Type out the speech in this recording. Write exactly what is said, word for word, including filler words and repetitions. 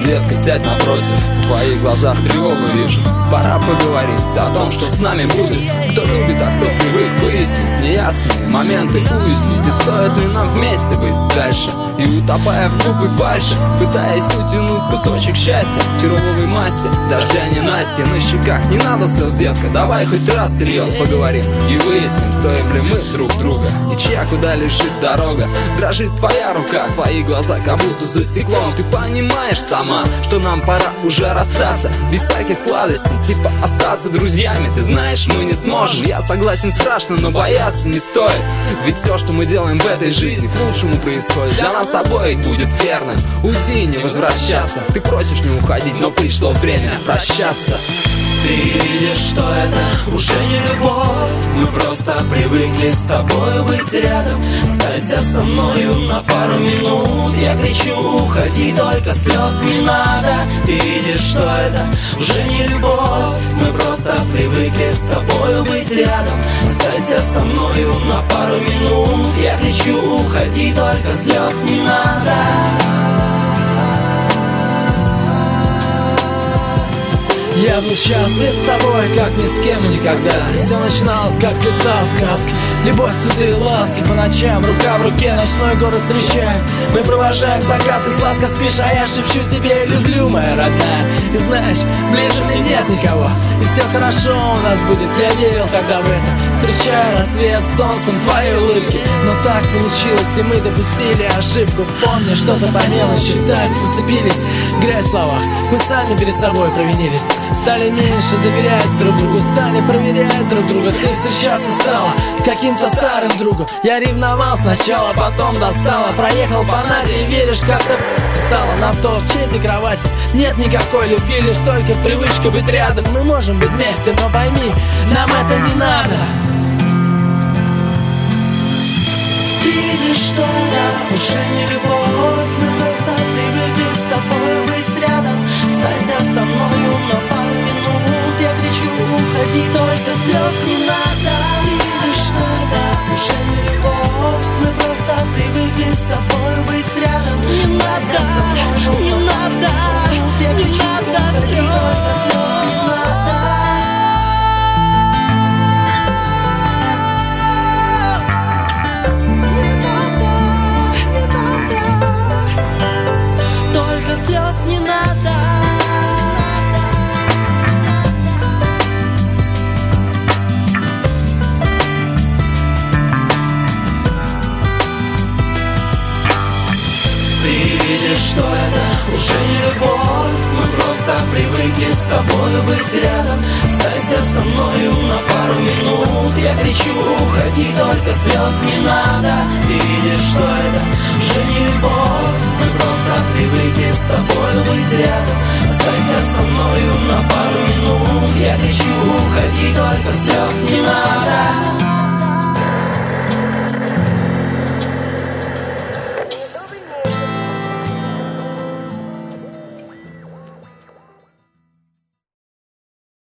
детка, сядь напротив. В твоих глазах тревогу вижу. Пора поговорить о том, что с нами будет. Кто любит, а кто привык, выяснить неясные моменты, уяснить, и стоит ли нам вместе быть дальше. И утопая в глупой фальши, пытаясь утянуть кусочек счастья, тяжелой масти, дождя ненастья на щеках. Не надо слез, детка, давай хоть раз всерьез поговорим и выясним, стоим ли мы друг друга, и чья куда лежит дорога. Дрожит твоя рука, твои глаза как будто за стеклом. Ты понимаешь сама, что нам пора уже расстаться, без всяких сладостей, типа остаться друзьями. Ты знаешь, мы не сможем, я согласен, страшно, но бояться не стоит. Ведь все, что мы делаем в этой жизни, к лучшему происходит. Для нас обоих будет верным уйти и не возвращаться. Ты просишь не уходить, но пришло время прощаться. Ты видишь, что это уже не любовь. Мы просто привыкли с тобой быть рядом. Останься со мною на пару минут. Я кричу, уходи, только слез не надо. Ты видишь, что это уже не любовь. Мы просто привыкли с тобой быть рядом. Останься со мною на пару минут. Я кричу, уходи, только слез не надо. Я был счастлив с тобой, как ни с кем и никогда. Все начиналось, как с листа сказки. Любовь, цветы и ласки по ночам, рука в руке, ночной город встречаем. Мы провожаем закат, ты сладко спишь, а я шепчу тебе: люблю, моя родная. И знаешь, ближе мне нет никого, и все хорошо у нас будет. Я верил тогда в это, встречая рассвет с солнцем твоей улыбки. Но так получилось, и мы допустили ошибку. Помни, что-то по мелочи так зацепились. Грязь в словах, мы сами перед собой провинились. Стали меньше доверять друг другу, стали проверять друг друга. Ты встречаться стала с каким-то старым другом. Я ревновал сначала, потом достала. Проехал по Наде, веришь, как-то стало на то в чьей-то кровати. Нет никакой любви, лишь только привычка быть рядом. Мы можем быть вместе, но пойми, нам это не надо. Ты видишь, что это уже не любовь. Мы просто привыкли с тобой быть рядом. Останься со мною на пару минут. Я кричу, уходи, только слез не надо. Ты видишь, что это уже не любовь. Мы просто привыкли с тобой быть рядом. Останься со мною не надо. Я кричу, уходи, только слез не надо. Слез не надо. Ты видишь, что это уже не любовь. Мы просто привыкли с тобой быть рядом. Останься со мною на пару минут. Я кричу, уходи, только слез не надо. Ты видишь, что это уже не любовь. Мы просто привыкли с тобой быть рядом. Останься со мною на пару минут. Я